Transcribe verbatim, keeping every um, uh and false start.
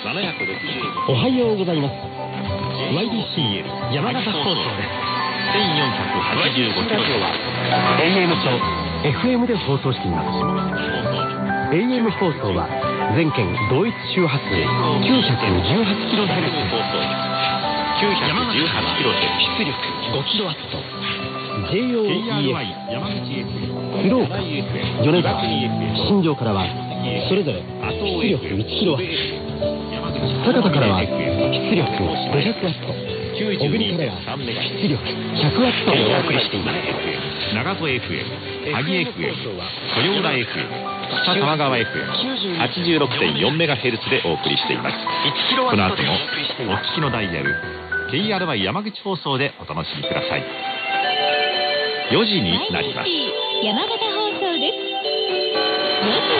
おはようございます。 ワイディーシーエル 山形放送です。 せんよんひゃくはちじゅうごキロはエーエム と エフエム で放送しています。 エーエム 放送は全県同一周波数 きゅうひゃくじゅうはちキロヘルツ、 きゅうひゃくじゅうはちキロヘルツ、 出力ごキロワット、 ジェイオーイーエフ 鶴岡、米沢、新庄からはそれぞれ出力いちキロワット、酒田からは出力ごひゃくワット、小国からは出力ひゃくワットをお送りしています。 長戸 エフエム、萩 エフエム、豊浦 エフエム、北玉川 エフエム、はちじゅうろくてんよんメガヘルツ でお送りしています。この後もお聞きのダイヤル ケーアールワイ 山口放送でお楽しみください。よじになります。 山形放送です。